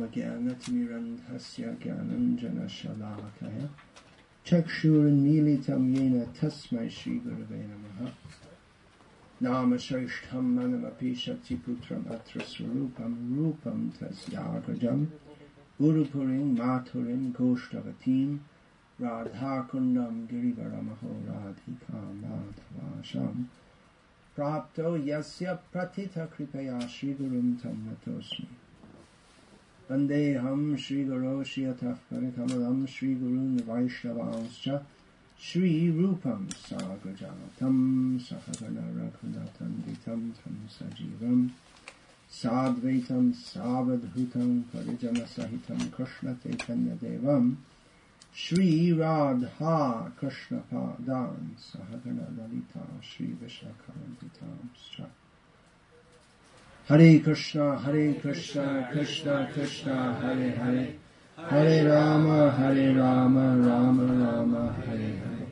ज्ञानतिमिरन्धस्य ज्ञानञ्जनशलाकया चक्षुरुन्मीलितं येन तस्मै श्रीगुरवे नमः। नामश्रेष्ठं मनमपि शक्तिपुत्रम् अत्र स्वरूपं रूपं तस्याग्रजम् गुरुपुरीं माथुरीं गोष्ठवतीं राधाकुण्डं गिरिवरमहो राधिकां माधवाशाम् प्राप्तो यस्य प्रथितकृपया श्रीगुरुं तं नतोऽस्मि। वन्देऽहं श्रीगुरो श्रियतः परिकमलं श्रीगुरून् वैष्णवांश्च श्रीरूपं साग्रजातं सहगण रघुनाथान्वितं तं सजीवं साद्वैतं सावधूतं परिजनसहितं कृष्णचैतन्यदेवं श्रीराधा कृष्णपादान् सहगण ललिता श्रीविशाखान्वितांश्च। हरे कृष्णा कृष्णा कृष्णा हरे हरे, हरे Ram Ram Ram Hare Hare.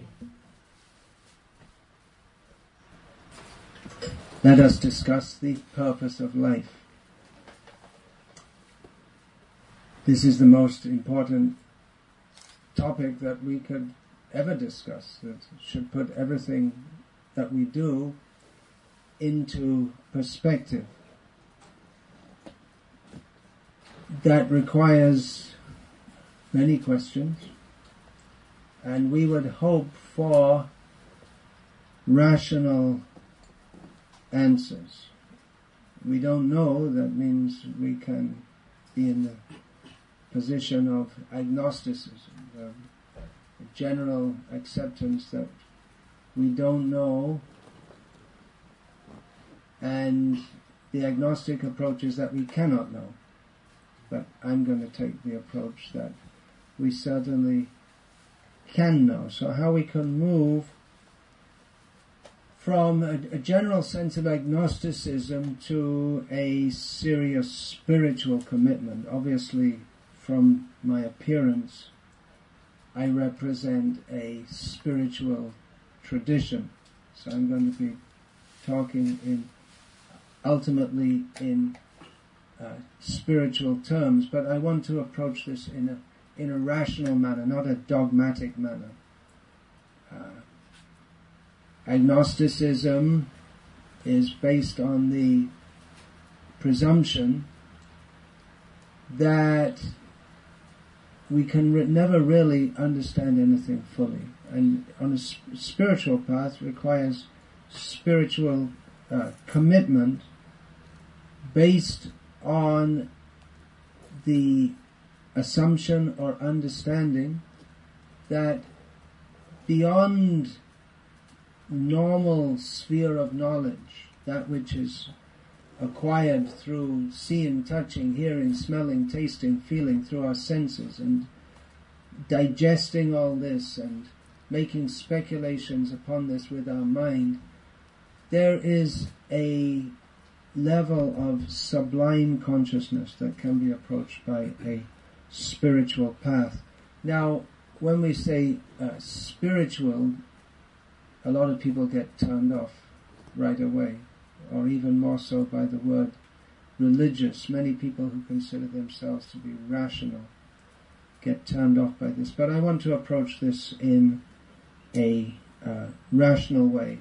Let us discuss the purpose of life. This is the most important topic that we could ever discuss, that should put everything that we do into perspective. That requires many questions, and we would hope for rational answers. We don't know, that means we can be in the position of agnosticism, the general acceptance that we don't know, and the agnostic approach is that we cannot know. But I'm going to take the approach that we certainly can know. So how we can move from a general sense of agnosticism to a serious spiritual commitment. Obviously, from my appearance, I represent a spiritual tradition. So I'm going to be talking ultimately in spiritual terms, but I want to approach this in a rational manner, not a dogmatic manner. Agnosticism is based on the presumption that we can never really understand anything fully, and on a spiritual path requires spiritual commitment based on the assumption or understanding that beyond normal sphere of knowledge, that which is acquired through seeing, touching, hearing, smelling, tasting, feeling, through our senses, and digesting all this and making speculations upon this with our mind, there is a level of sublime consciousness that can be approached by a spiritual path. Now, when we say spiritual, a lot of people get turned off right away, or even more so by the word religious. Many people who consider themselves to be rational get turned off by this. But I want to approach this in a rational way,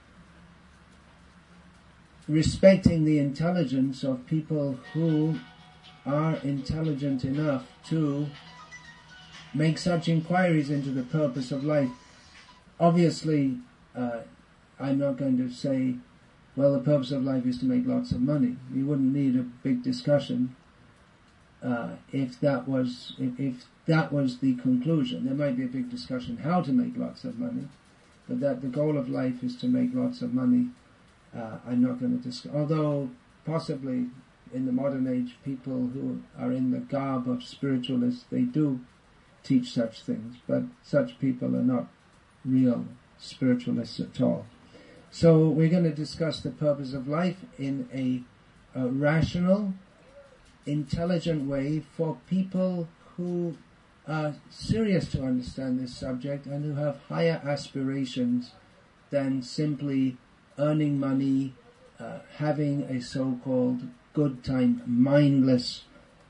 respecting the intelligence of people who are intelligent enough to make such inquiries into the purpose of life. Obviously, I'm not going to say, well, the purpose of life is to make lots of money. We wouldn't need a big discussion if that was the conclusion. There might be a big discussion how to make lots of money, but that the goal of life is to make lots of money, I'm not going to discuss. Although possibly in the modern age, people who are in the garb of spiritualists, they do teach such things, but such people are not real spiritualists at all. So we're going to discuss the purpose of life in a rational, intelligent way for people who are serious to understand this subject and who have higher aspirations than simply earning money, having a so-called good time, mindless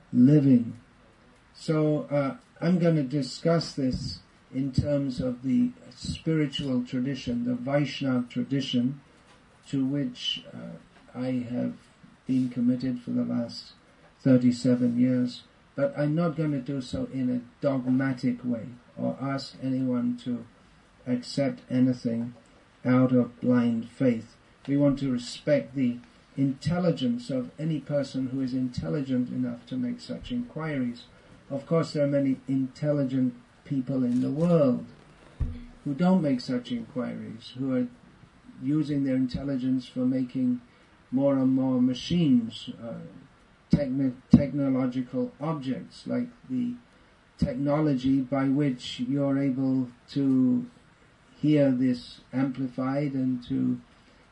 living. So I'm going to discuss this in terms of the spiritual tradition, the Vaishnava tradition, to which I have been committed for the last 37 years. But I'm not going to do so in a dogmatic way or ask anyone to accept anything out of blind faith. We want to respect the intelligence of any person who is intelligent enough to make such inquiries. Of course, there are many intelligent people in the world who don't make such inquiries, who are using their intelligence for making more and more machines, technological objects, like the technology by which you're able to hear this amplified and to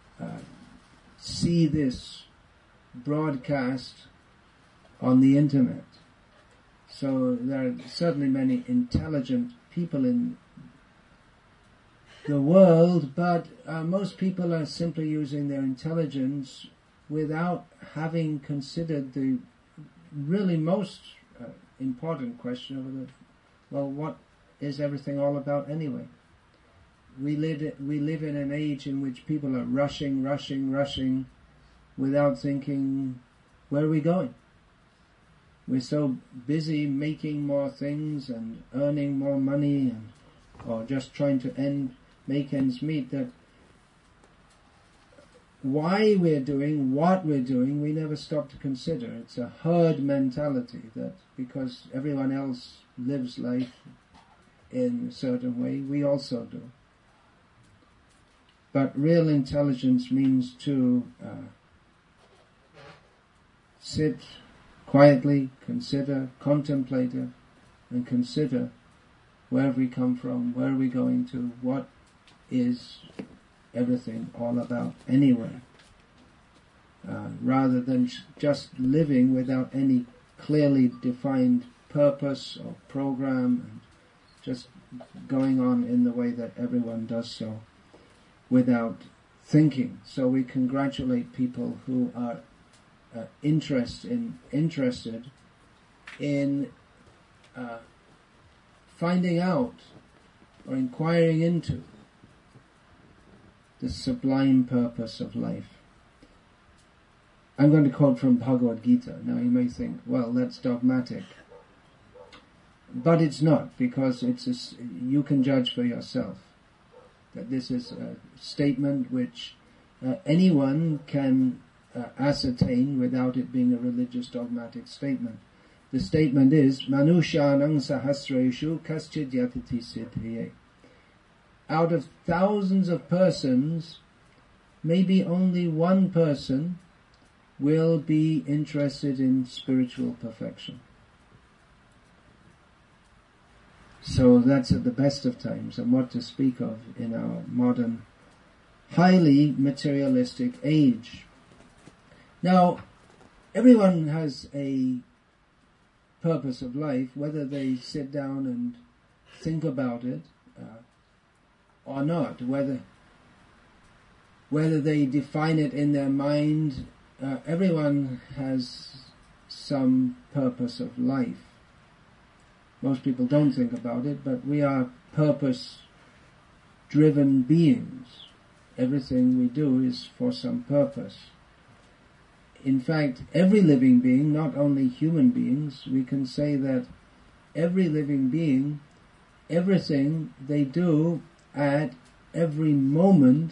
see this broadcast on the internet. So there are certainly many intelligent people in the world, but most people are simply using their intelligence without having considered the really most important question of what is everything all about anyway? We live in an age in which people are rushing without thinking, where are we going? We're so busy making more things and earning more money or just trying to make ends meet, that why we're doing what we're doing, we never stop to consider. It's a herd mentality, that because everyone else lives life in a certain way, we also do. But real intelligence means to sit quietly, consider, contemplate it, and consider where have we come from, where are we going to, what is everything all about anyway, rather than just living without any clearly defined purpose or program, and just going on in the way that everyone does so without thinking. So we congratulate people who are interested in finding out or inquiring into the sublime purpose of life. I'm going to quote from Bhagavad Gita. Now you may think, well, that's dogmatic. But it's not, because you can judge for yourself that this is a statement which anyone can ascertain without it being a religious dogmatic statement. The statement is, Manushanang sahasreshu kaschid yatati siddhye. Out of thousands of persons, maybe only one person will be interested in spiritual perfection. So that's at the best of times, and what to speak of in our modern, highly materialistic age. Now, everyone has a purpose of life, whether they sit down and think about it or not, whether they define it in their mind. Everyone has some purpose of life. Most people don't think about it, but we are purpose-driven beings. Everything we do is for some purpose. In fact, every living being, not only human beings, we can say that every living being, everything they do at every moment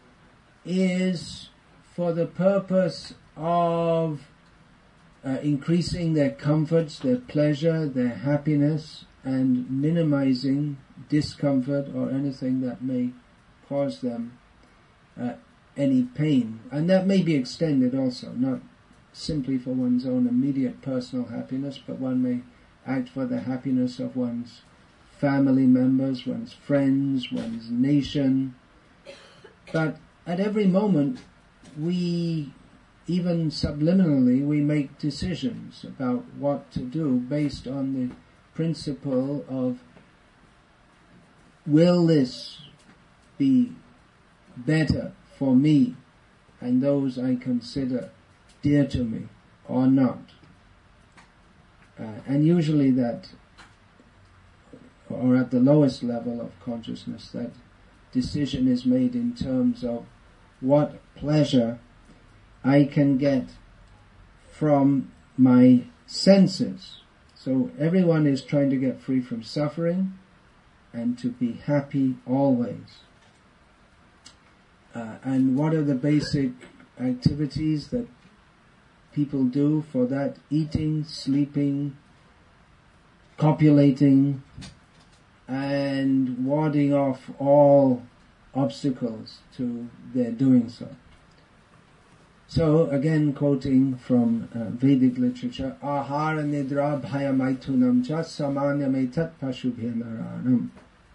is for the purpose of increasing their comforts, their pleasure, their happiness, and minimizing discomfort or anything that may cause them any pain. And that may be extended also, not simply for one's own immediate personal happiness, but one may act for the happiness of one's family members, one's friends, one's nation. But at every moment, we, even subliminally, we make decisions about what to do based on the principle of, will this be better for me and those I consider dear to me or not? And usually that, or at the lowest level of consciousness, that decision is made in terms of what pleasure I can get from my senses. So everyone is trying to get free from suffering and to be happy always. And what are the basic activities that people do for that? Eating, sleeping, copulating, and warding off all obstacles to their doing so. So, again quoting from Vedic literature, Ahara nidra bhaya maitunam cha samanya metat pashubhya.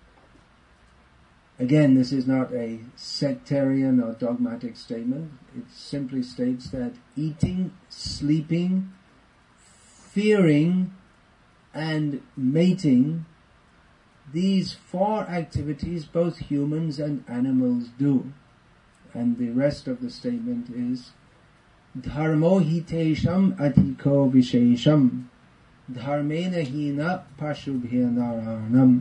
Again, this is not a sectarian or dogmatic statement. It simply states that eating, sleeping, fearing, and mating, these 4 activities both humans and animals do. And the rest of the statement is dharmo hitesham adhiko vishesham dharmena hina pashubhya naranam.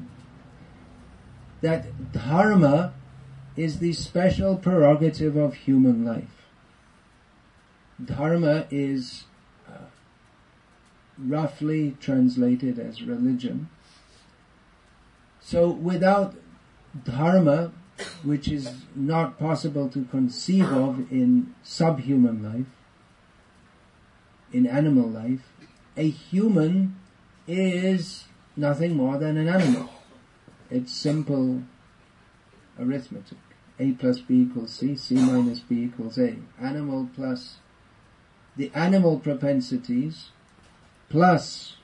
That dharma is the special prerogative of human life. Dharma is roughly translated as religion. So without dharma, which is not possible to conceive of in subhuman life, in animal life, a human is nothing more than an animal. It's simple arithmetic. A plus B equals C, C minus B equals A. Animal plus the animal propensities plus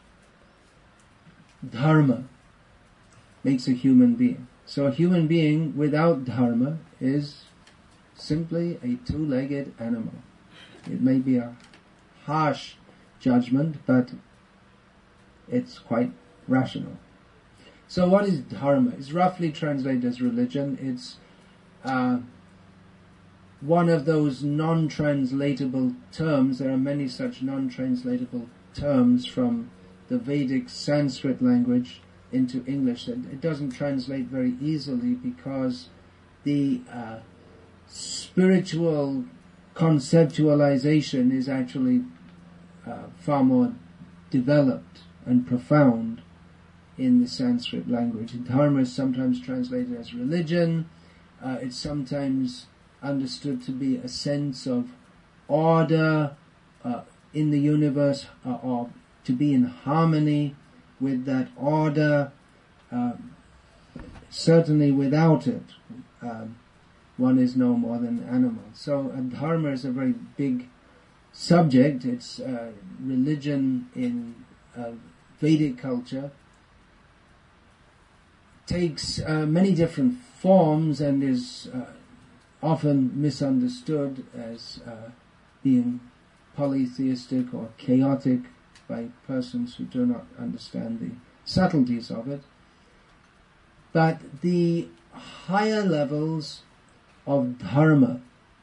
dharma makes a human being. So a human being without dharma is simply a 2-legged animal. It may be a harsh judgment, but it's quite rational. So what is dharma? It's roughly translated as religion. It's one of those non-translatable terms. There are many such non-translatable terms from the Vedic Sanskrit language into English. It doesn't translate very easily because the spiritual conceptualization is actually far more developed and profound in the Sanskrit language. Dharma is sometimes translated as religion. It's sometimes understood to be a sense of order in the universe, or to be in harmony with that order. Certainly without it, one is no more than an animal. So dharma is a very big subject. It's religion in Vedic culture. Takes many different forms and is often misunderstood as being polytheistic or chaotic by persons who do not understand the subtleties of it. But the higher levels of dharma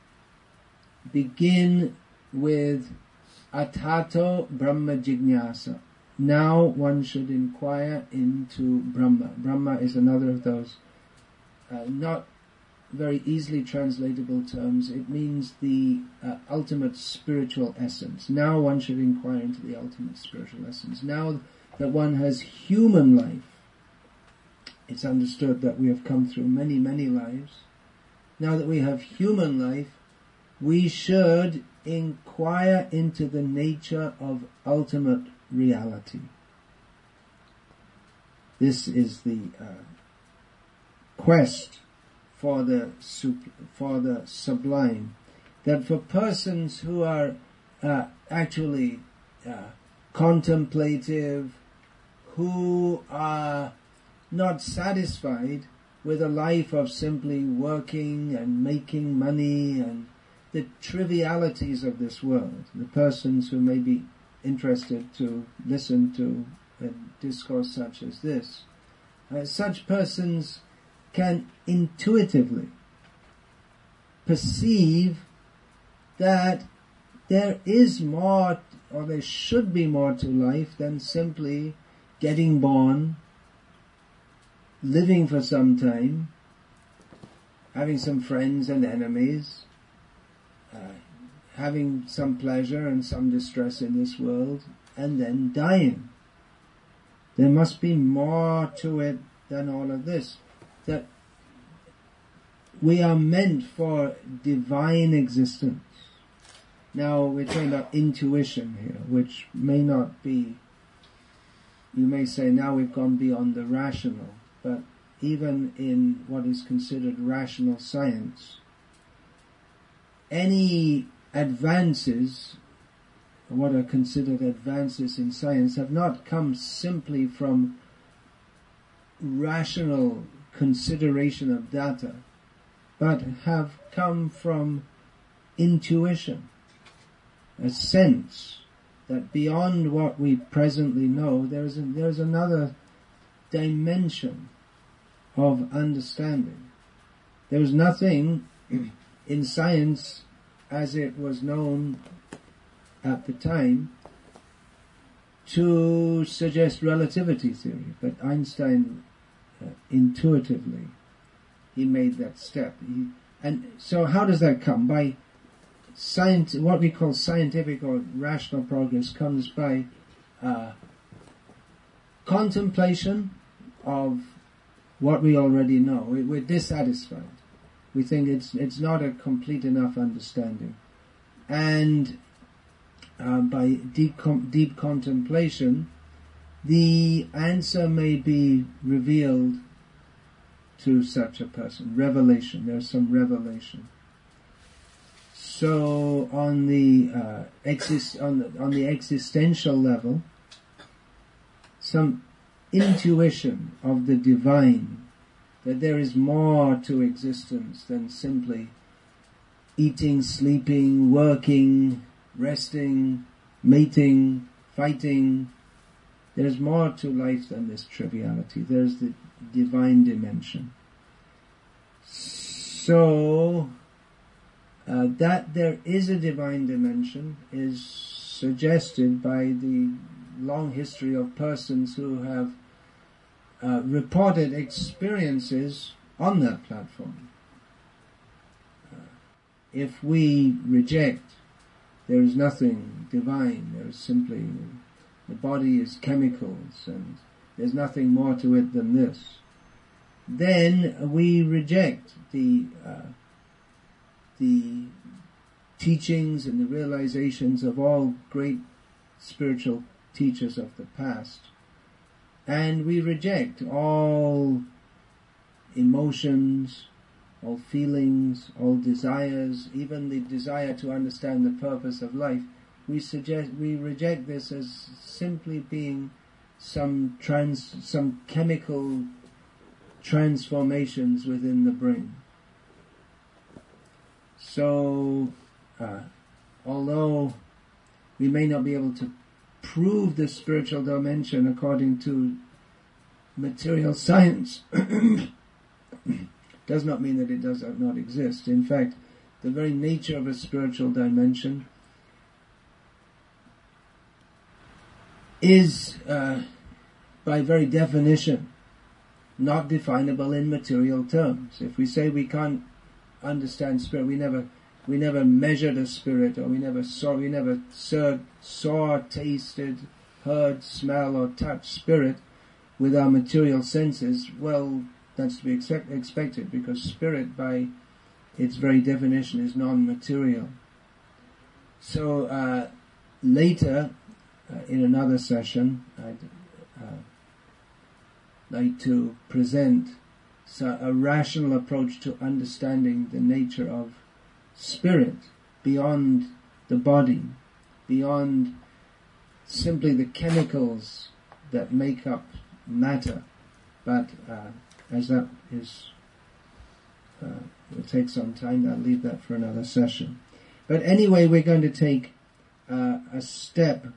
begin with atato brahma jignasa. Now one should inquire into Brahma. Brahma is another of those not very easily translatable terms. It means the ultimate spiritual essence. Now one should inquire into the ultimate spiritual essence. Now that one has human life, it's understood that we have come through many, many lives. Now that we have human life, we should inquire into the nature of ultimate reality. This is the quest for the sublime. That for persons who are actually contemplative, who are not satisfied with a life of simply working and making money and the trivialities of this world, the persons who may be interested to listen to a discourse such as this, such persons can intuitively perceive that there is more, or there should be more to life than simply getting born, living for some time, having some friends and enemies, having some pleasure and some distress in this world, and then dying. There must be more to it than all of this. That we are meant for divine existence. Now we're talking about intuition here, which may not be, you may say now we've gone beyond the rational, but even in what is considered rational science, any advances, what are considered advances in science, have not come simply from rational consideration of data, but have come from intuition, a sense that beyond what we presently know, there's another dimension of understanding. There was nothing in science as it was known at the time to suggest relativity theory, but Einstein intuitively he made that step. And so how does that come? By what we call scientific or rational progress comes by contemplation of what we already know. We're dissatisfied. We think it's not a complete enough understanding. And by deep contemplation, the answer may be revealed to such a person. Revelation. There's some revelation. So on the existential level, some intuition of the divine, that there is more to existence than simply eating, sleeping, working, resting, mating, fighting. There's more to life than this triviality. There's the divine dimension. So that there is a divine dimension is suggested by the long history of persons who have reported experiences on that platform. If we reject there is nothing divine, there is simply the body is chemicals and there's nothing more to it than this, then we reject the teachings and the realizations of all great spiritual teachers of the past, and we reject all emotions, all feelings, all desires, even the desire to understand the purpose of life. We reject this as simply being some chemical transformations within the brain. So, although we may not be able to prove the spiritual dimension according to material science, does not mean that it does not exist. In fact, the very nature of a spiritual dimension is, by very definition, not definable in material terms. If we say we can't understand spirit, we never measured a spirit, or we never saw, tasted, heard, smell, or touched spirit with our material senses, well, that's to be expected, because spirit, by its very definition, is non-material. So later, in another session, I'd like to present a rational approach to understanding the nature of spirit beyond the body, beyond simply the chemicals that make up matter, but as that is will take some time, I'll leave that for another session. But anyway, we're going to take a step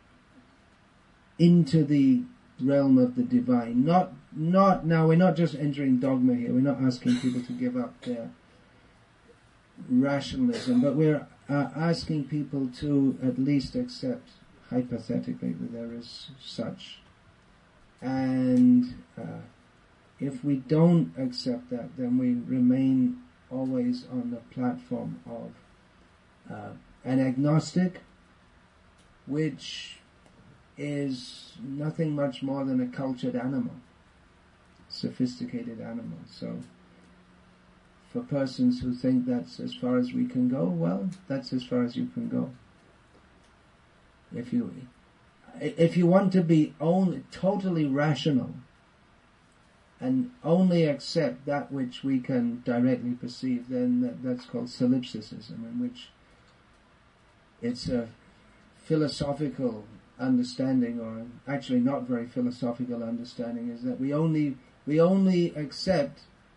into the realm of the divine. Not now, we're not just entering dogma here, we're not asking people to give up their rationalism, but we're asking people to at least accept hypothetically that there is such. And if we don't accept that, then we remain always on the platform of an agnostic, which is nothing much more than a cultured animal, sophisticated animal. So for persons who think that's as far as we can go, well, that's as far as you can go. If you want to be totally rational and only accept that which we can directly perceive, then that's called solipsism, in which it's a philosophical understanding, or actually not very philosophical understanding, is that we only accept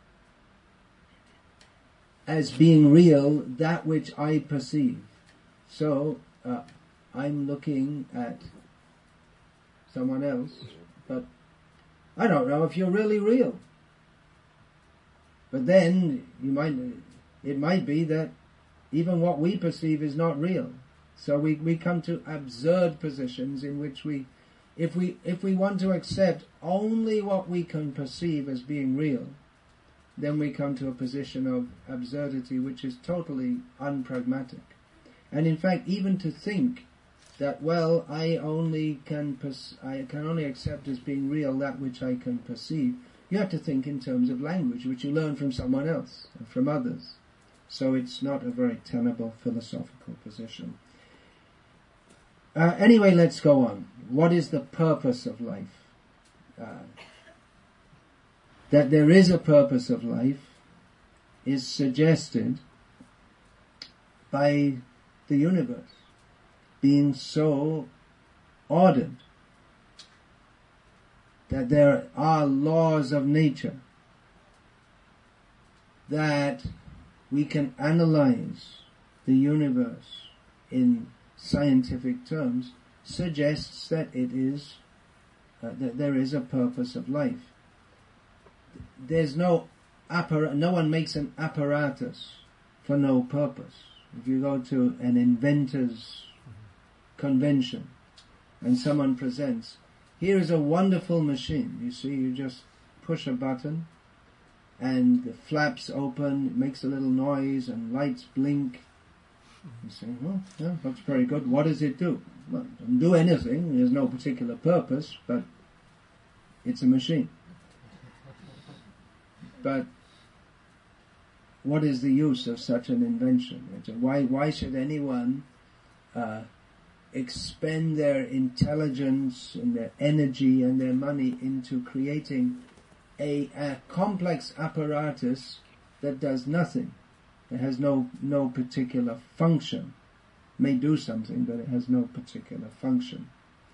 as being real that which I perceive. So I'm looking at someone else, but I don't know if you're really real. But then it might be that even what we perceive is not real. So we come to absurd positions in which if we want to accept only what we can perceive as being real, then we come to a position of absurdity which is totally unpragmatic. And in fact, even to think that, well, I can only accept as being real that which I can perceive, you have to think in terms of language, which you learn from someone else, and from others. So it's not a very tenable philosophical position. Anyway, let's go on. What is the purpose of life? That there is a purpose of life is suggested by the universe being so ordered that there are laws of nature that we can analyze the universe in scientific terms, suggests that it is that there is a purpose of life. There's no one makes an apparatus for no purpose. If you go to an inventor's convention and someone presents, here is a wonderful machine. You see, you just push a button and the flaps open, it makes a little noise and lights blink. You say, well, yeah, that's very good. What does it do? Well, it doesn't do anything. There's no particular purpose, but it's a machine. But what is the use of such an invention? Why should anyone expend their intelligence and their energy and their money into creating a complex apparatus that does nothing? It has no particular function. It may do something, but it has no particular function.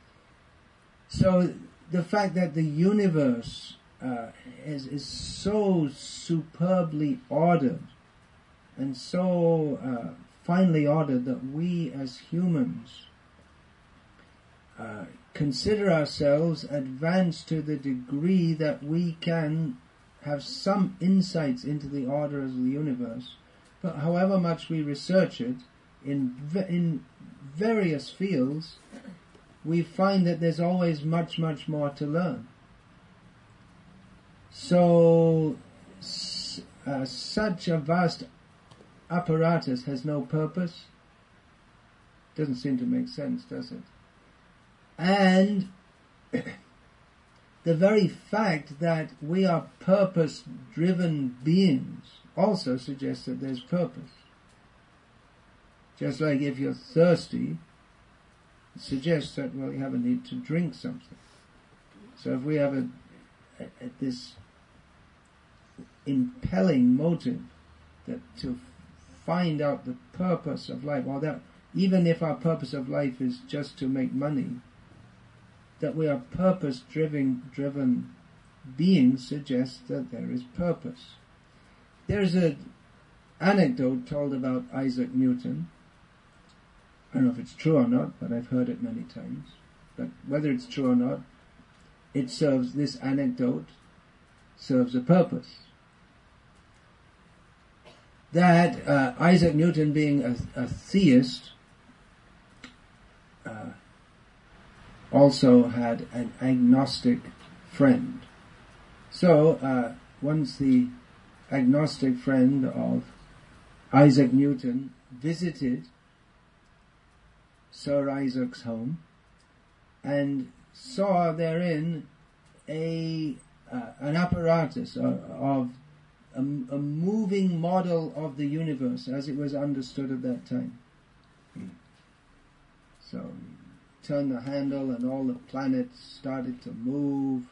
So the fact that the universe is so superbly ordered and so finely ordered that we as humans consider ourselves advanced to the degree that we can have some insights into the order of the universe. But however much we research it in various fields, we find that there's always much, much more to learn. So such a vast apparatus has no purpose. Doesn't seem to make sense, does it? And the very fact that we are purpose-driven beings also suggests that there's purpose. Just like if you're thirsty, it suggests that, well, you have a need to drink something. So if we have this impelling motive that to find out the purpose of life, or that even if our purpose of life is just to make money, that we are purpose-driven beings suggests that there is purpose. There's an anecdote told about Isaac Newton. I don't know if it's true or not, but I've heard it many times. But whether it's true or not, this anecdote serves a purpose. that Isaac Newton, being a theist, also had an agnostic friend. So once the agnostic friend of Isaac Newton visited Sir Isaac's home and saw therein an apparatus of a moving model of the universe as it was understood at that time. So turn the handle and all the planets started to move,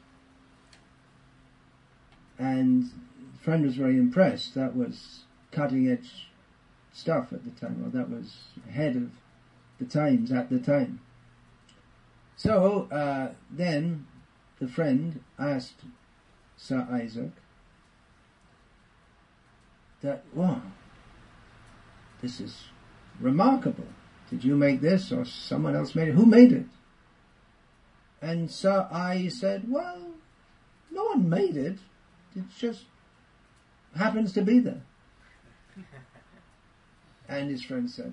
and the friend was very impressed. That was cutting edge stuff at the time, or that was ahead of the times at the time. So then the friend asked Sir Isaac that, wow, this is remarkable. Did you make this, or someone else made it? Who made it? And Sir I said, well, no one made it. It just happens to be there. And his friend said,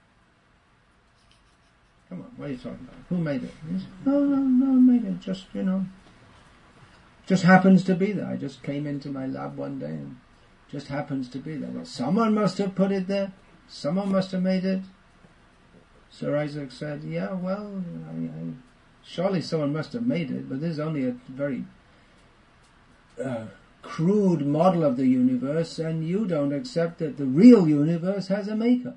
come on, what are you talking about? Who made it? He said, no one made it. Just happens to be there. I just came into my lab one day and just happens to be there. Well, someone must have put it there. Someone must have made it. Sir Isaac said, yeah, well, surely someone must have made it, but this is only a very crude model of the universe, and you don't accept that the real universe has a maker.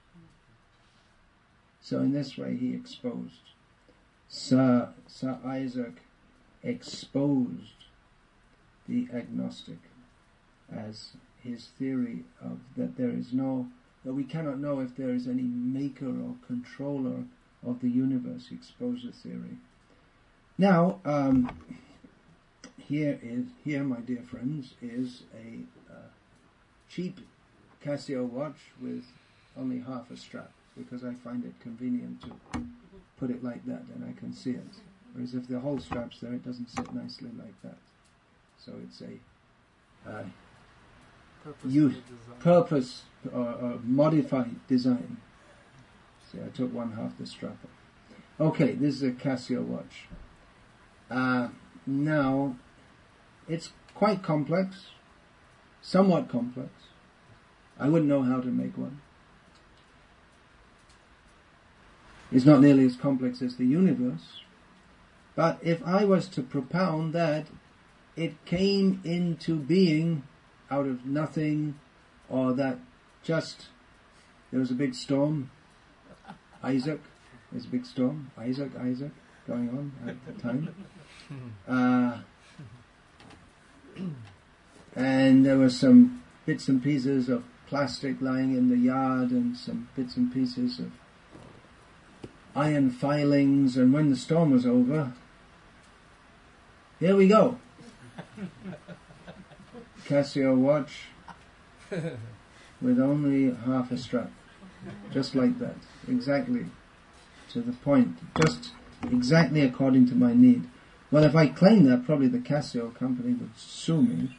So in this way he exposed. Sir Isaac exposed the agnostic as his theory of that we cannot know if there is any maker or controller of the universe. He exposed the theory. Now, here, my dear friends, is a cheap Casio watch with only half a strap, because I find it convenient to put it like that and I can see it. Whereas if the whole strap's there, it doesn't sit nicely like that. So it's a purpose or modified design. See, I took one half the strap off. Okay, this is a Casio watch. Now, it's quite complex, somewhat complex. I wouldn't know how to make one. It's not nearly as complex as the universe. But if I was to propound that it came into being out of nothing, or that just there was a big storm, Isaac, there's a big storm, Isaac, going on at the time. And there were some bits and pieces of plastic lying in the yard and some bits and pieces of iron filings, and when the storm was over, here we go. Casio watch with only half a strap. Just like that. Exactly to the point. Just exactly according to my need. Well, if I claim that, probably the Casio company would sue me.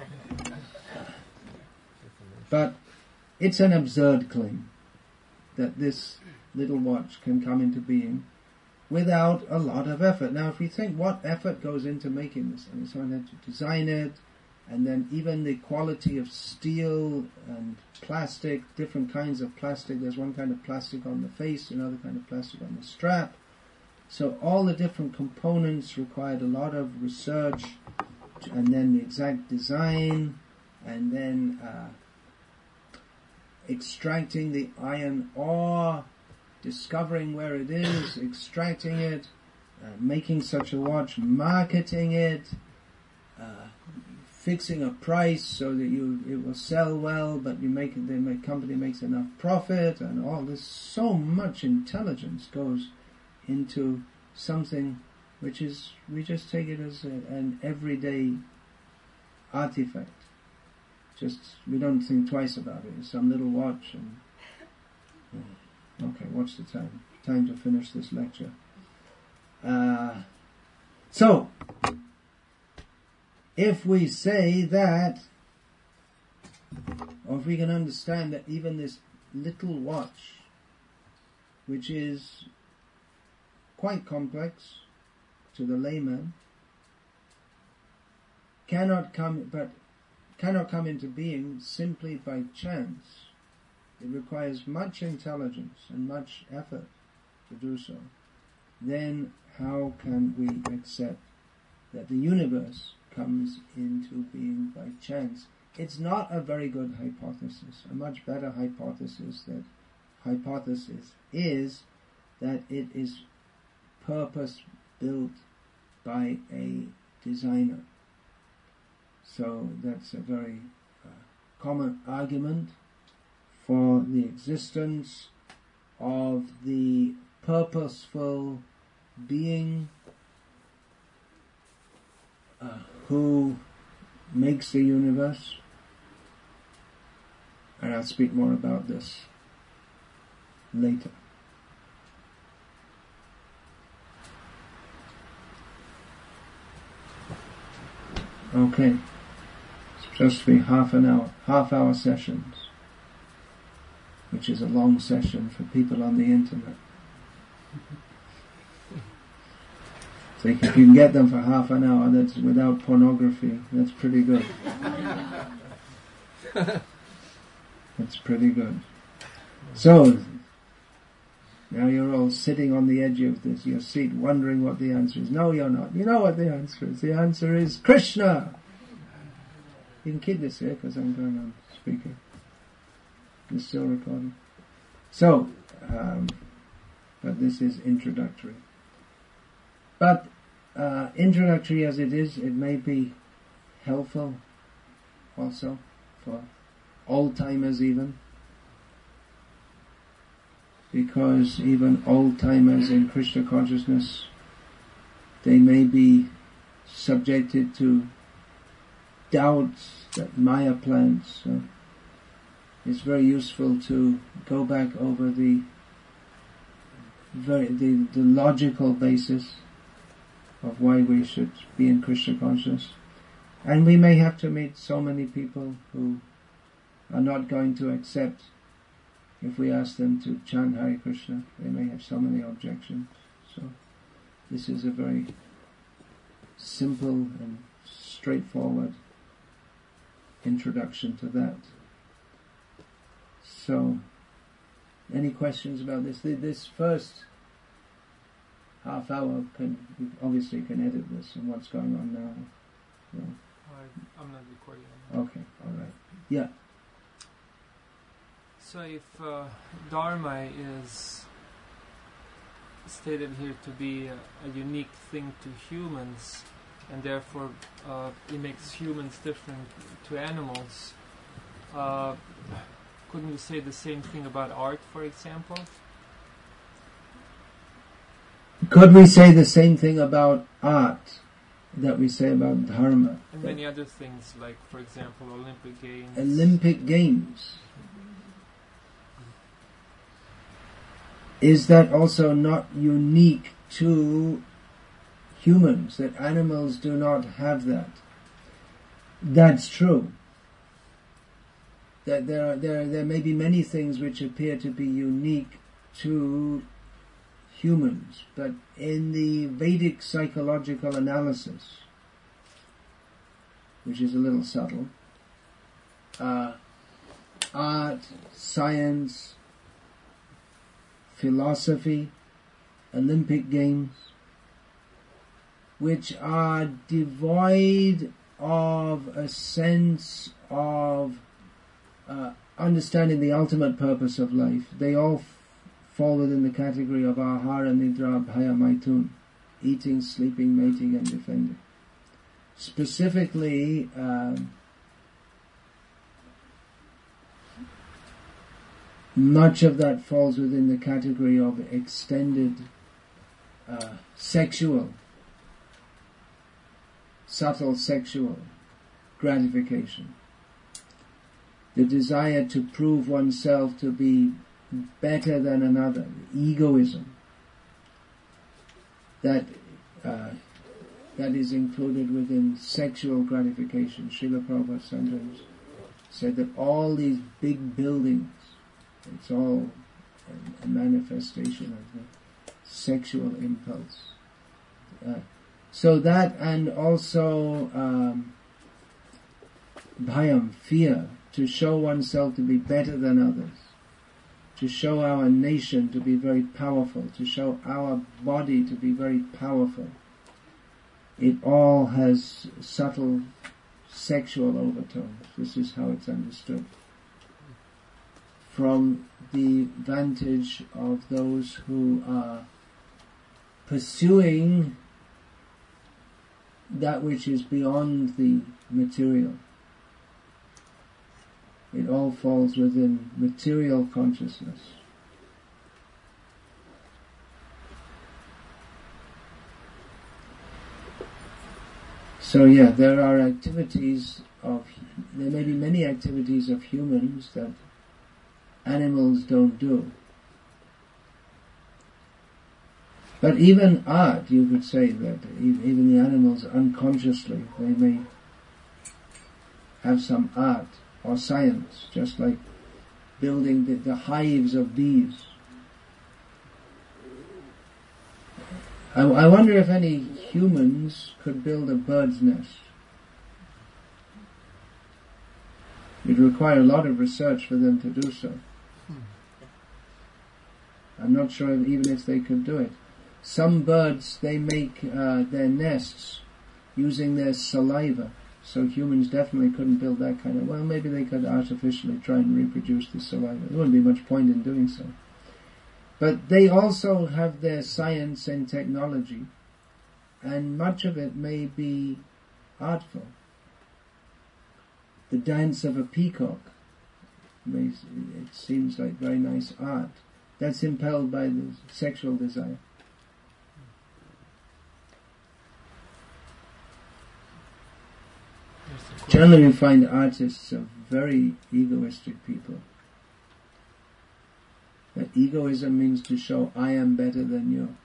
But it's an absurd claim that this little watch can come into being without a lot of effort. Now, if you think what effort goes into making this, I mean, someone had to design it, and then even the quality of steel and plastic, different kinds of plastic. There's one kind of plastic on the face, another kind of plastic on the strap. So all the different components required a lot of research, and then the exact design, and then extracting the iron ore, discovering where it is, extracting it, making such a watch, marketing it, fixing a price so that it will sell well, but the company makes enough profit, and all this. So much intelligence goes into something which is, we just take it as an everyday artifact. Just, we don't think twice about it. It's some little watch, and okay, what's the time? Time to finish this lecture. So, if we say that or if we can understand that even this little watch, which is quite complex to the layman, cannot come into being simply by chance. It requires much intelligence and much effort to do so. Then how can we accept that the universe comes into being by chance? It's not a very good hypothesis. A much better hypothesis is that it is purpose built by a designer. So that's a very common argument for the existence of the purposeful being who makes the universe. And I'll speak more about this later. Okay. It's supposed to be half-hour sessions, which is a long session for people on the internet. So if you can get them for half an hour, that's without pornography, that's pretty good. That's pretty good. So, now you're all sitting on the edge of your seat wondering what the answer is. No, you're not. You know what the answer is. The answer is Krishna. You can keep this here because I'm going on speaker. It's still recording. So, but this is introductory. But introductory as it is, it may be helpful also for old-timers even. Because even old-timers in Krishna consciousness, they may be subjected to doubts that Maya plants. So it's very useful to go back over the logical basis of why we should be in Krishna consciousness. And we may have to meet so many people who are not going to accept if we ask them to chant Hare Krishna. They may have so many objections. So this is a very simple and straightforward introduction to that. So, any questions about this? This first half hour, you obviously can edit this and what's going on now. So. I'm not recording. Okay, alright. Yeah. So if Dharma is stated here to be a unique thing to humans, and therefore it makes humans different to animals, couldn't we say the same thing about art, for example? Could we say the same thing about art that we say about Dharma? And many other things, like, for example, Olympic Games. Olympic Games. Is that also not unique to humans, that animals do not have that? That's true. That there may be many things which appear to be unique to humans, but in the Vedic psychological analysis, which is a little subtle, art, science, philosophy, Olympic Games, which are devoid of a sense of understanding the ultimate purpose of life. They all fall within the category of ahara, nidra, bhaya, maitun, eating, sleeping, mating, and defending. Specifically, much of that falls within the category of extended subtle sexual gratification. The desire to prove oneself to be better than another, egoism, that is included within sexual gratification. Srila Prabhupada sometimes said that all these big buildings, it's all a manifestation of the sexual impulse. So that, and also bhayam, fear, to show oneself to be better than others, to show our nation to be very powerful, to show our body to be very powerful. It all has subtle sexual overtones. This is how it's understood. From the vantage of those who are pursuing that which is beyond the material. It all falls within material consciousness. So yeah, there may be many activities of humans that animals don't do. But even art, you could say that even the animals unconsciously, they may have some art or science, just like building the hives of bees. I wonder if any humans could build a bird's nest. It would require a lot of research for them to do so. I'm not sure even if they could do it. Some birds, they make their nests using their saliva. So humans definitely couldn't build that kind of... Well, maybe they could artificially try and reproduce the saliva. There wouldn't be much point in doing so. But they also have their science and technology, and much of it may be artful. The dance of a peacock, it seems like very nice art. That's impelled by the sexual desire. Generally you find artists are very egoistic people. That egoism means to show I am better than you.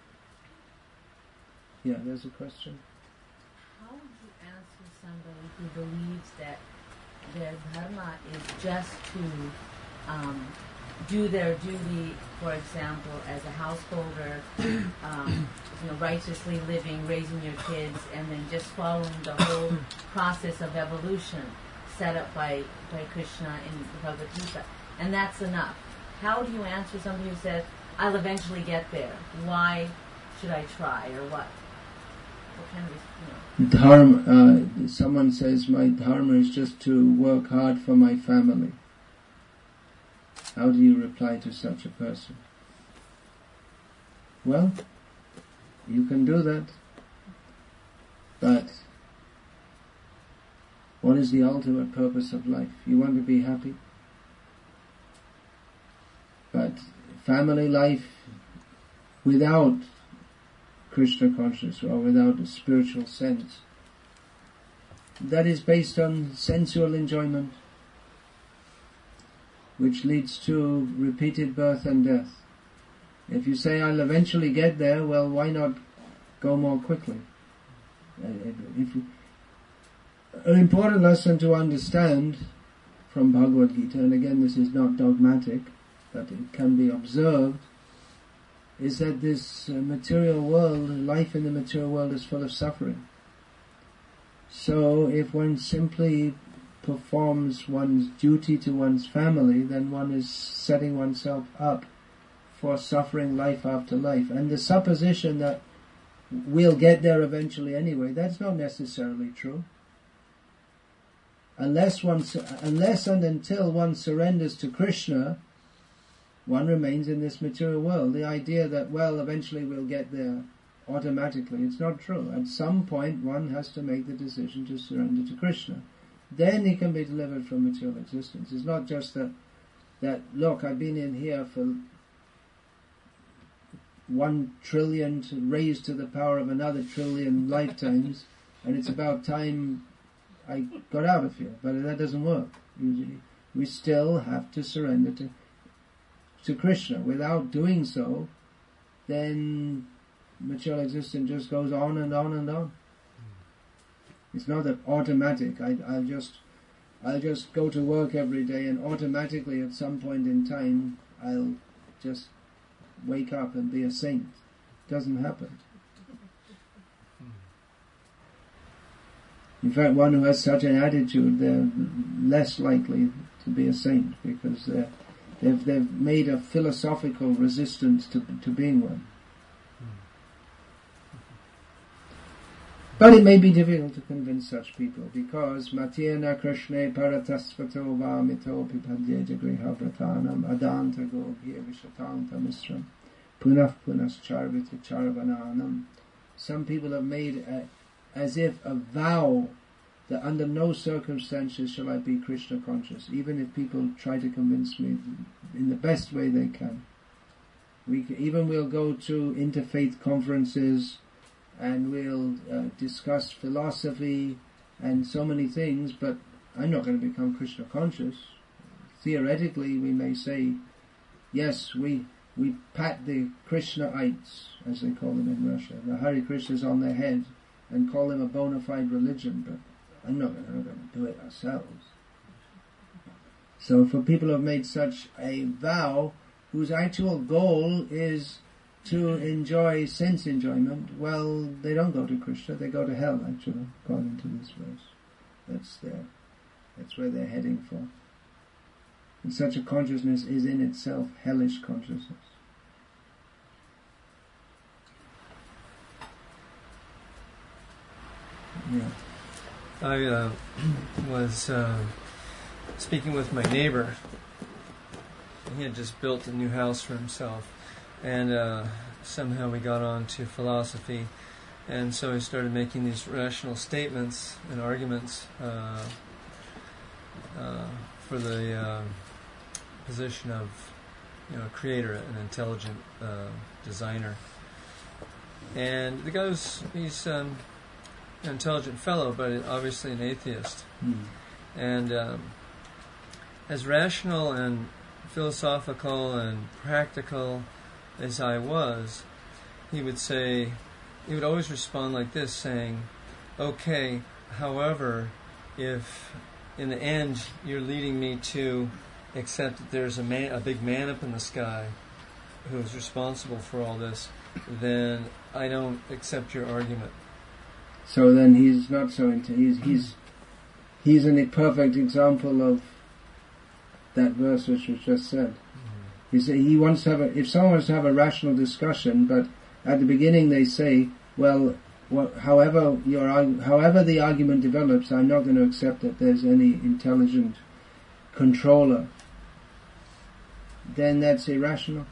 Yeah, there's a question. How would you answer somebody who believes that their dharma is just to do their duty, for example, as a householder, righteously living, raising your kids, and then just following the whole process of evolution set up by Krishna in the Bhagavad Gita, and that's enough? How do you answer somebody who says, I'll eventually get there? Why should I try, or what? What kind of, Dharma, someone says, my dharma is just to work hard for my family. How do you reply to such a person? Well, you can do that. But what is the ultimate purpose of life? You want to be happy? But family life without Krishna consciousness or without a spiritual sense, that is based on sensual enjoyment, which leads to repeated birth and death. If you say, I'll eventually get there, well, why not go more quickly? An important lesson to understand from Bhagavad Gita, and again this is not dogmatic, but it can be observed, is that this material world, life in the material world is full of suffering. So if one simply performs one's duty to one's family, then one is setting oneself up for suffering life after life. And the supposition that we'll get there eventually anyway, that's not necessarily true. Unless and until one surrenders to Krishna, one remains in this material world. The idea that, well, eventually we'll get there automatically, it's not true. At some point one has to make the decision to surrender to Krishna. Then he can be delivered from material existence. It's not just that look, I've been in here for 1 trillion raised to the power of another trillion lifetimes, and it's about time I got out of here. But that doesn't work. Usually, we still have to surrender to Krishna. Without doing so, then material existence just goes on and on and on. It's not that automatic. I'll just I'll just go to work every day and automatically at some point in time I'll just wake up and be a saint. Doesn't happen. In fact, one who has such an attitude, they're less likely to be a saint because they've made a philosophical resistance to being one. But it may be difficult to convince such people because Matyena Krishne Paratasvato Vamito Pipadye Jagriha Vratanam Adanta Gogya Vishatanta Misram Punah Punas Charvita Charvananam. Some people have made as if a vow that under no circumstances shall I be Krishna conscious, even if people try to convince me in the best way they can. We'll go to interfaith conferences and we'll discuss philosophy and so many things, but I'm not going to become Krishna conscious. Theoretically, we may say, yes, we pat the Krishnaites, as they call them in Russia, the Hare Krishnas on their head, and call them a bona fide religion, but I'm not going to do it ourselves. So for people who have made such a vow, whose actual goal is to enjoy sense enjoyment, well, they don't go to Krishna, they go to hell, actually, according to this verse. That's where they're heading for. And such a consciousness is in itself hellish consciousness. Yeah. I was speaking with my neighbor. He had just built a new house for himself, and somehow we got on to philosophy, and so he started making these rational statements and arguments for the position of, creator, an intelligent designer. And the guy he's an intelligent fellow, but obviously an atheist. And as rational and philosophical and practical as I was, he would always respond like this, saying, okay, however, if in the end you're leading me to accept that there's a big man up in the sky who's responsible for all this, then I don't accept your argument. So then he's not so he's a perfect example of that verse which was just said. He wants to have if someone wants to have a rational discussion, but at the beginning they say, well, however the argument develops, I'm not going to accept that there's any intelligent controller. Then that's irrational.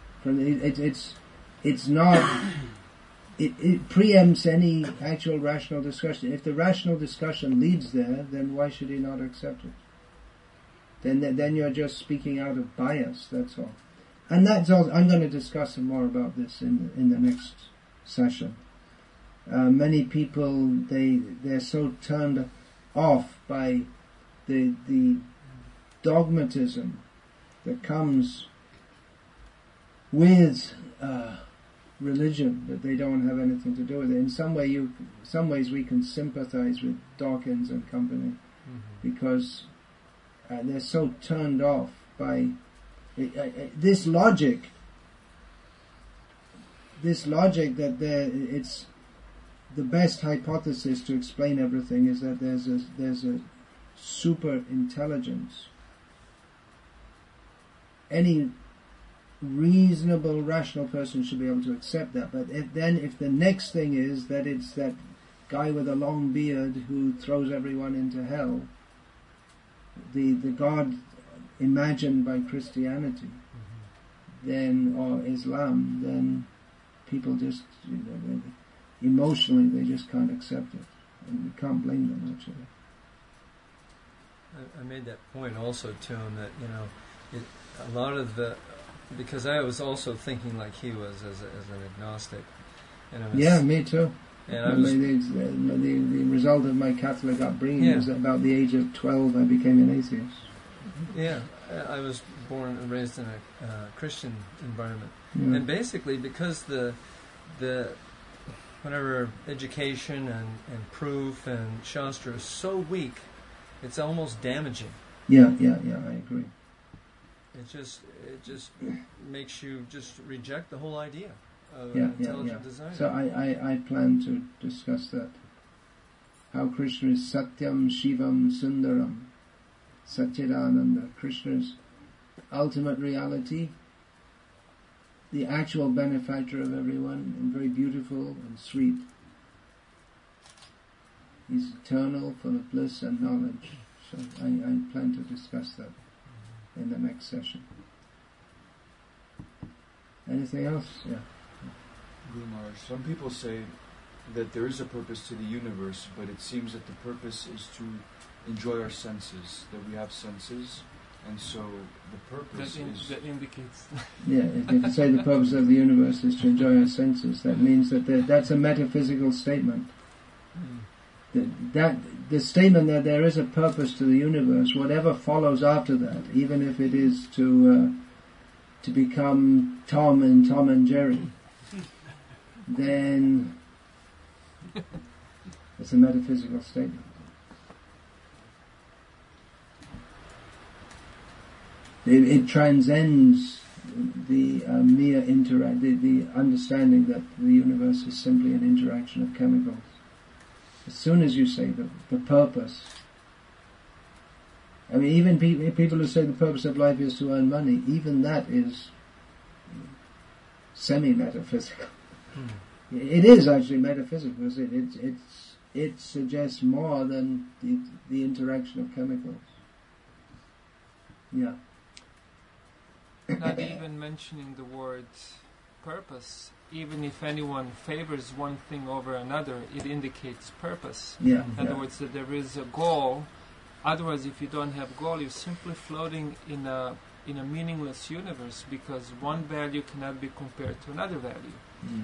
It's not. It preempts any actual rational discussion. If the rational discussion leads there, then why should he not accept it? Then you're just speaking out of bias. That's all. And that's all. I'm going to discuss some more about this in the next session. Many people they're so turned off by the dogmatism that comes with religion, that they don't have anything to do with it. In some ways we can sympathize with Dawkins and company, because they're so turned off by this logic that it's the best hypothesis to explain everything is that there's a super intelligence. Any reasonable, rational person should be able to accept that. But if the next thing is that it's that guy with a long beard who throws everyone into hell, the God imagined by Christianity, then, or Islam, then people just, emotionally they just can't accept it. And we can't blame them, actually. I made that point also to him that, a lot of because I was also thinking like he was as an agnostic. And me too. And the result of my Catholic upbringing was that about the age of 12 I became an atheist. Yeah, I was born and raised in a Christian environment, and basically because the whatever education and proof and Shastra is so weak it's almost damaging. Yeah, I agree. It just makes you just reject the whole idea of Yeah, intelligent design. So I plan to discuss that. How Krishna is Satyam, Shivam, Sundaram, Satchidananda. Krishna is ultimate reality, the actual benefactor of everyone, and very beautiful and sweet. He's eternal, full of bliss and knowledge. So I plan to discuss that in the next session. Anything else? Yeah. Guru Maharaj, some people say that there is a purpose to the universe, but it seems that the purpose is to enjoy our senses, that we have senses, and so the purpose that indicates. Yeah, if you say the purpose of the universe is to enjoy our senses, that means that that's a metaphysical statement. That the statement that there is a purpose to the universe, whatever follows after that, even if it is to become Tom and Jerry, then it's a metaphysical statement. It transcends the mere the understanding that the universe is simply an interaction of chemicals. As soon as you say the purpose, I mean, even people who say the purpose of life is to earn money, even that is semi-metaphysical. It is actually metaphysical, because it suggests more than the interaction of chemicals. Yeah. Not even mentioning the word purpose, even if anyone favors one thing over another, it indicates purpose. Yeah. In other words, that there is a goal. Otherwise, if you don't have goal, you're simply floating in a meaningless universe, because one value cannot be compared to another value.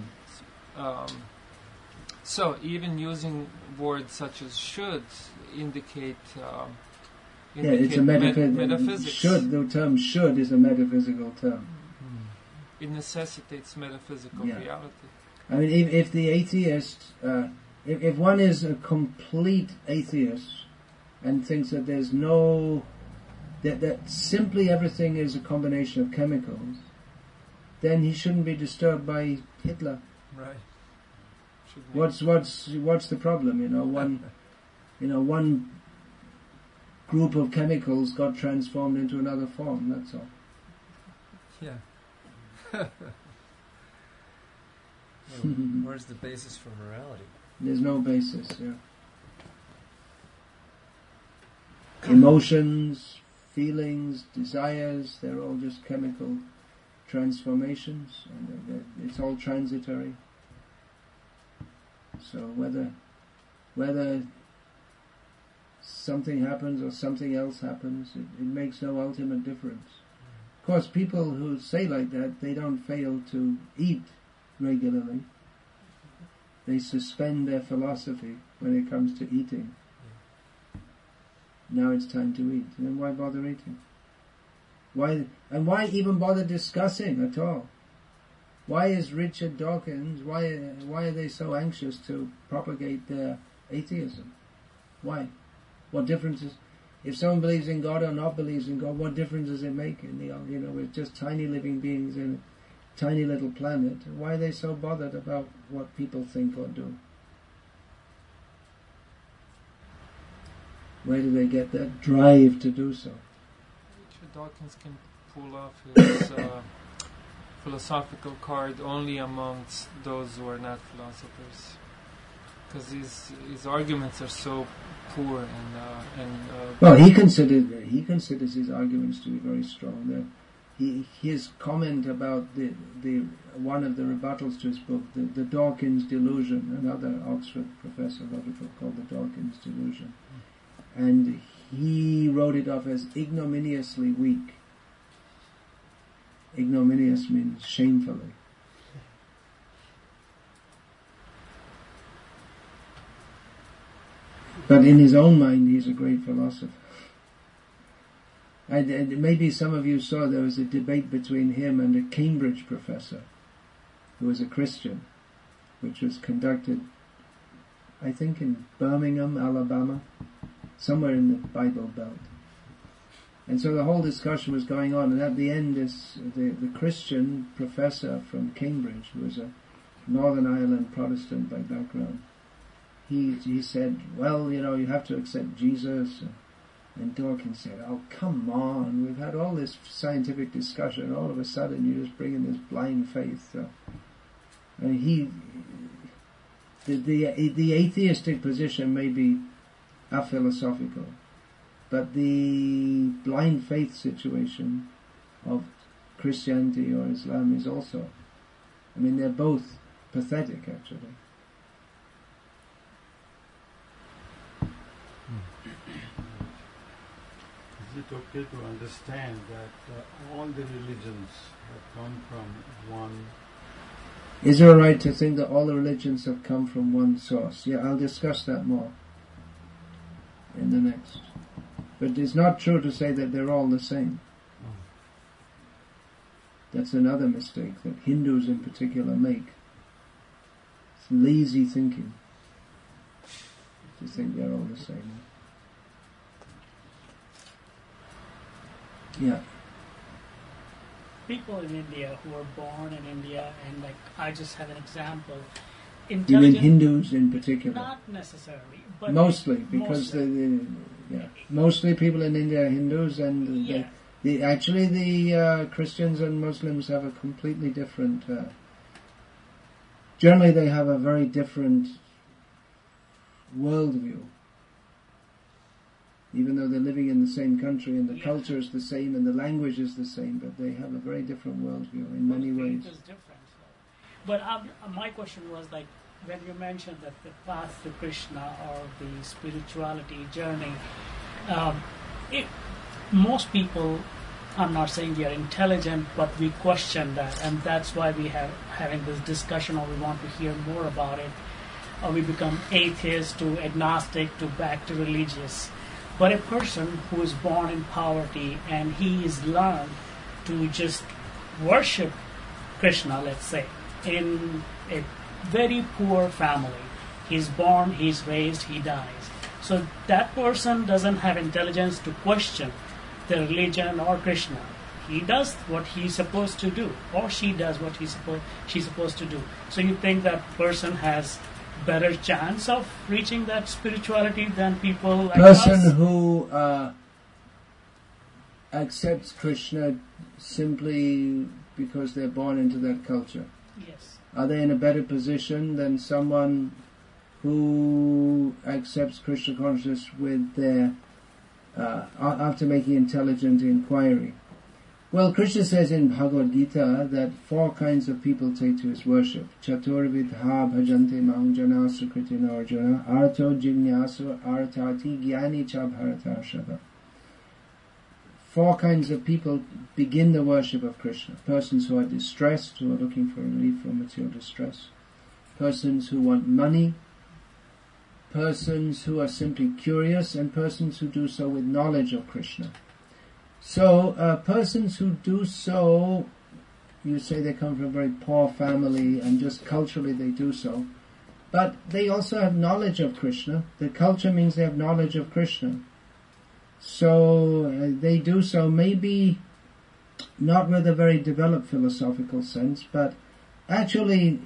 So even using words such as should indicate it's a metaphysics. The term should is a metaphysical term. It necessitates metaphysical reality. I mean, if the atheist, if one is a complete atheist and thinks that there's that simply everything is a combination of chemicals, then he shouldn't be disturbed by Hitler. Right. What's the problem? One group of chemicals got transformed into another form. That's all. Yeah. Where's the basis for morality? There's no basis. Yeah. Emotions, feelings, desires—they're all just chemical transformations, and it's all transitory. So whether something happens or something else happens, it makes no ultimate difference. Of course, people who say like that, they don't fail to eat regularly. They suspend their philosophy when it comes to eating. Now it's time to eat. Then why bother eating? Why even bother discussing at all? Why is Richard Dawkins, why are they so anxious to propagate their atheism? Why? What difference is, if someone believes in God or not believes in God, what difference does it make? We're just tiny living beings in a tiny little planet. Why are they so bothered about what people think or do? Where do they get that drive to do so? Richard Dawkins can pull off his philosophical card only amongst those who are not philosophers, because his arguments are so poor well, he considers his arguments to be very strong. His comment about the one of the rebuttals to his book, the Dawkins Delusion, another Oxford professor wrote a book called the Dawkins Delusion, and he wrote it off as ignominiously weak. Ignominious means shamefully. But in his own mind, he's a great philosopher. And maybe some of you saw there was a debate between him and a Cambridge professor who was a Christian, which was conducted, I think, in Birmingham, Alabama. somewhere in the Bible Belt. And so the whole discussion was going on, and at the end, the Christian professor from Cambridge, who was a Northern Ireland Protestant by background, he said, well, you have to accept Jesus. And Dawkins said, oh, come on, we've had all this scientific discussion, and all of a sudden you just bring in this blind faith. And the atheistic position may be aphilosophical, but the blind faith situation of Christianity or Islam is also, they're both pathetic, actually. Is it okay to understand that all the religions have come from one? Is it right to think that all the religions have come from one source? Yeah, I'll discuss that more in the next. But it's not true to say that they're all the same. That's another mistake that Hindus in particular make. It's lazy thinking to think they're all the same. Yeah. People in India who are born in India, and I just have an example. You mean Hindus in particular? Not necessarily, but mostly, because mostly people in India are Hindus, and the Christians and Muslims have a completely different. Generally, they have a very different worldview. Even though they're living in the same country and the culture is the same and the language is the same, but they have a very different worldview in many ways. Is different, But my question was when you mentioned that the path to Krishna or the spirituality journey, most people, I'm not saying they are intelligent, but we question that, and that's why we have having this discussion, or we want to hear more about it, or we become atheist to agnostic to back to religious. But a person who is born in poverty and he is learned to just worship Krishna, let's say, in a very poor family. He's born, he's raised, he dies. So that person doesn't have intelligence to question the religion or Krishna. He does what he's supposed to do, or she does what she's supposed to do. So you think that person has better chance of reaching that spirituality than people like person us? Who accepts Krishna simply because they're born into that culture. Yes. Are they in a better position than someone who accepts Krishna consciousness with their after making intelligent inquiry? Well, Krishna says in Bhagavad Gita that 4 kinds of people take to his worship. Chaturvidha bhajante mahujana sukritina arjuna arto jignasu artati gyani cha bharatarshava. 4 kinds of people begin the worship of Krishna. Persons who are distressed, who are looking for relief from material distress. Persons who want money. Persons who are simply curious, and persons who do so with knowledge of Krishna. So, persons who do so, you say they come from a very poor family and just culturally they do so, but they also have knowledge of Krishna. The culture means they have knowledge of Krishna. So, they do so maybe not with a very developed philosophical sense, but actually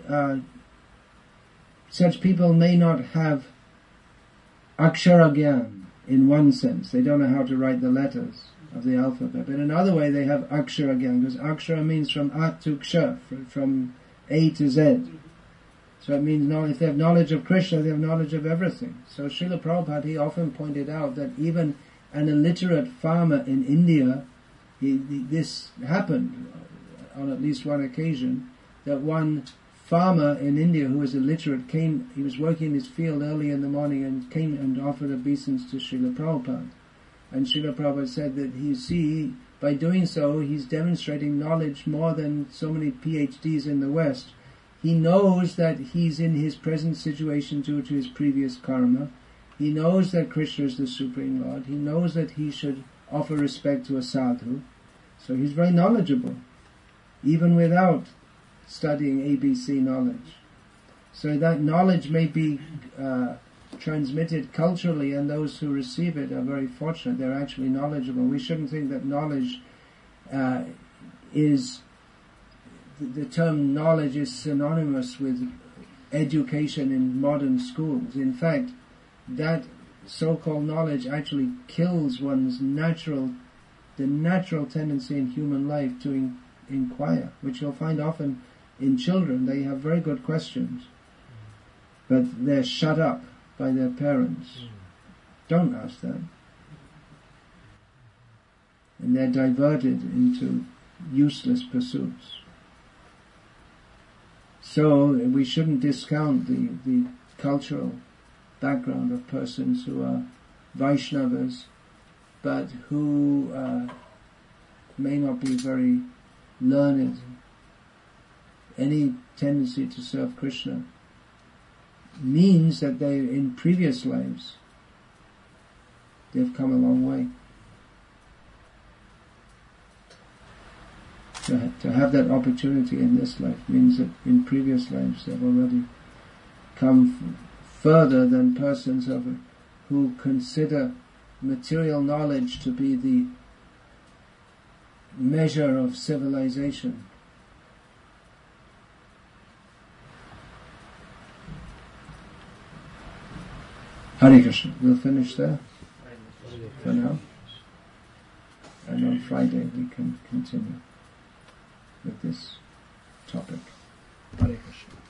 such people may not have akshara gyan in one sense. They don't know how to write the letters of the alphabet. But in another way they have akshara gyan, because akshara means from at to ksha, from A to Z. So it means if they have knowledge of Krishna, they have knowledge of everything. So Srila Prabhupada, he often pointed out that even an illiterate farmer in India, this happened on at least one occasion, that one farmer in India who was illiterate came, he was working in his field early in the morning and came and offered obeisance to Srila Prabhupada. And Srila Prabhupada said that by doing so, he's demonstrating knowledge more than so many PhDs in the West. He knows that he's in his present situation due to his previous karma. He knows that Krishna is the Supreme Lord. He knows that he should offer respect to a sadhu. So he's very knowledgeable, even without studying ABC knowledge. So that knowledge may be transmitted culturally, and those who receive it are very fortunate. They're actually knowledgeable. We shouldn't think that knowledge is... The term knowledge is synonymous with education in modern schools. In fact, that so-called knowledge actually kills one's the natural tendency in human life to inquire, which you'll find often in children. They have very good questions, but they're shut up by their parents. Don't ask them. And they're diverted into useless pursuits. So we shouldn't discount the cultural background of persons who are Vaishnavas, but who may not be very learned. Any tendency to serve Krishna means that they, in previous lives, they've come a long way. To have that opportunity in this life means that in previous lives they've already come further than persons who consider material knowledge to be the measure of civilization. Hare Krishna. We'll finish there for now. And on Friday we can continue with this topic. Hare Krishna.